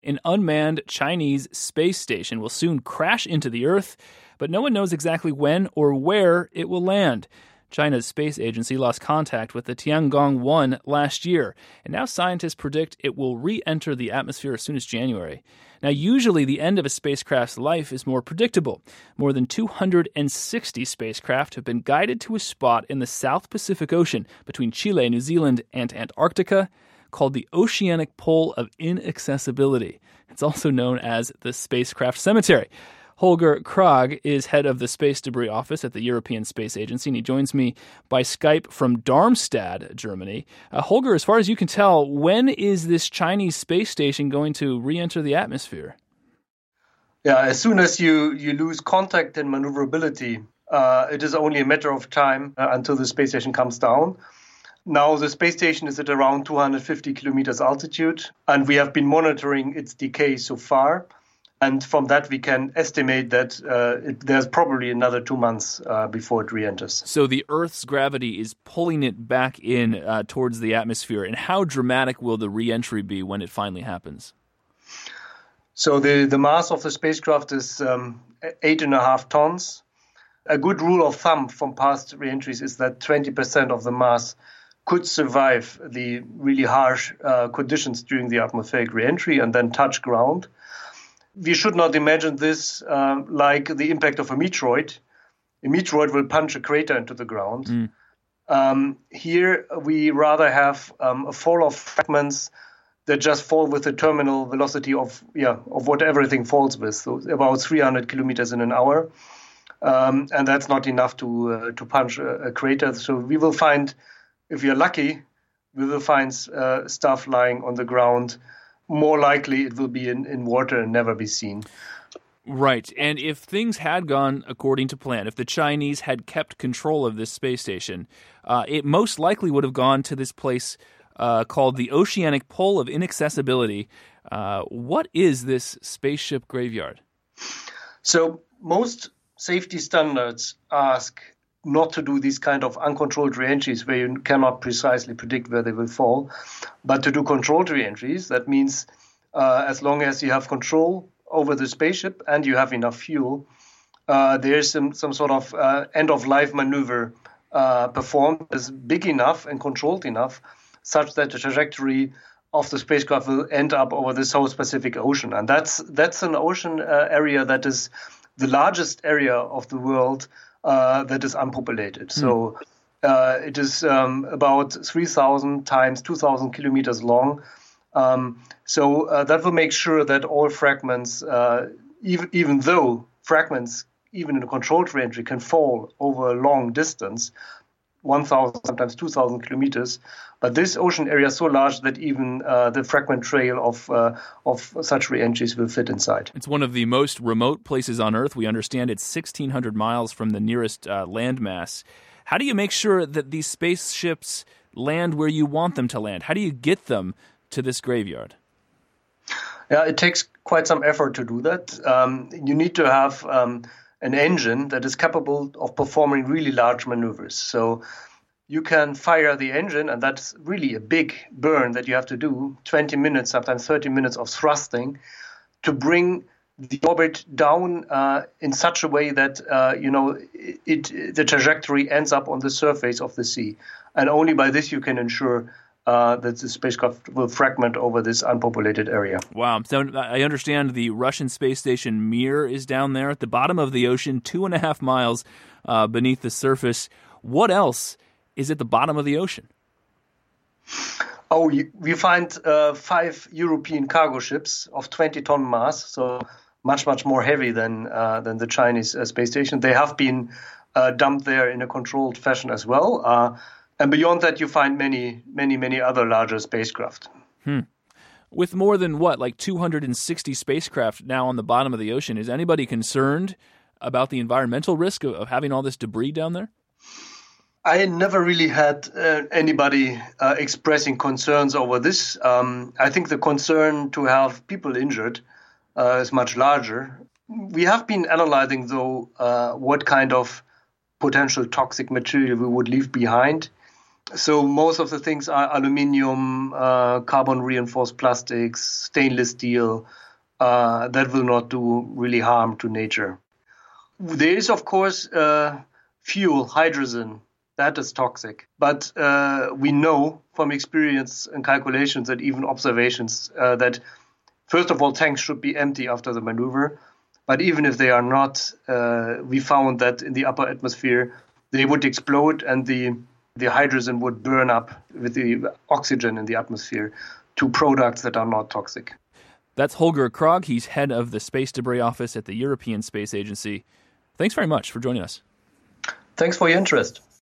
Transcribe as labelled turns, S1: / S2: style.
S1: An unmanned Chinese space station will soon crash into the Earth, but no one knows exactly when or where it will land. China's space agency lost contact with the Tiangong-1 last year, and now scientists predict it will re-enter the atmosphere as soon as January. Now, usually the end of a spacecraft's life is more predictable. More than 260 spacecraft have been guided to a spot in the South Pacific Ocean between Chile, New Zealand, and Antarctica called the Oceanic Pole of Inaccessibility. It's also known as the Spacecraft Cemetery. Holger Krag is head of the Space Debris Office at the European Space Agency, and he joins me by Skype from Darmstadt, Germany. Holger, as far as you can tell, when is this Chinese space station going to re-enter the atmosphere?
S2: Yeah, as soon as you lose contact and maneuverability, it is only a matter of time until the space station comes down. Now, the space station is at around 250 kilometers altitude, and we have been monitoring its decay so far. And from that, we can estimate that there's probably another 2 months before it re-enters.
S1: So the Earth's gravity is pulling it back in towards the atmosphere. And how dramatic will the re-entry be when it finally happens?
S2: So the mass of the spacecraft is 8.5 tons. A good rule of thumb from past re-entries is that 20% of the mass could survive the really harsh conditions during the atmospheric re-entry and then touch ground. We should not imagine this like the impact of a meteoroid. A meteoroid will punch a crater into the ground. Here, we rather have a fall of fragments that just fall with the terminal velocity of what everything falls with, so about 300 kilometers in an hour. And that's not enough to punch a crater. So we will find, if we are lucky, we will find stuff lying on the ground. More likely it will be in water and never be seen.
S1: Right. And if things had gone according to plan, if the Chinese had kept control of this space station, it most likely would have gone to this place called the Oceanic Pole of Inaccessibility. What is this spaceship graveyard?
S2: So most safety standards ask not to do these kind of uncontrolled re-entries where you cannot precisely predict where they will fall, but to do controlled re-entries. That means as long as you have control over the spaceship and you have enough fuel, there's some sort of end-of-life maneuver performed as big enough and controlled enough such that the trajectory of the spacecraft will end up over the South Pacific Ocean. And that's an ocean area that is the largest area of the world that is unpopulated. So it is about 3,000 times 2,000 kilometers long. So that will make sure that all fragments, even though fragments, even in a controlled re-entry, can fall over a long distance, 1,000, sometimes 2,000 kilometers. But this ocean area is so large that even the fragment trail of such re-entries will fit inside.
S1: It's one of the most remote places on Earth. We understand it's 1,600 miles from the nearest landmass. How do you make sure that these spaceships land where you want them to land? How do you get them to this graveyard?
S2: Yeah, it takes quite some effort to do that. You need to have an engine that is capable of performing really large maneuvers. So you can fire the engine, and that's really a big burn that you have to do, 20 minutes, sometimes 30 minutes of thrusting to bring the orbit down in such a way that, the trajectory ends up on the surface of the sea. And only by this you can ensure that the spacecraft will fragment over this unpopulated area.
S1: Wow. So I understand the Russian space station Mir is down there at the bottom of the ocean, 2.5 miles beneath the surface. What else is at the bottom of the ocean?
S2: Oh, we find 5 European cargo ships of 20-ton mass, so much, much more heavy than the Chinese space station. They have been dumped there in a controlled fashion as well. And beyond that, you find many, many, many other larger spacecraft.
S1: With more than, 260 spacecraft now on the bottom of the ocean, is anybody concerned about the environmental risk of having all this debris down there?
S2: I never really had anybody expressing concerns over this. I think the concern to have people injured is much larger. We have been analyzing, though, what kind of potential toxic material we would leave behind. So most of the things are aluminium, carbon-reinforced plastics, stainless steel, that will not do really harm to nature. There is, of course, fuel, hydrogen, that is toxic. But we know from experience and calculations and even observations that, first of all, tanks should be empty after the maneuver. But even if they are not, we found that in the upper atmosphere, they would explode and the hydrogen would burn up with the oxygen in the atmosphere to products that are not toxic.
S1: That's Holger Krogh. He's head of the Space Debris Office at the European Space Agency. Thanks very much for joining us.
S2: Thanks for your interest.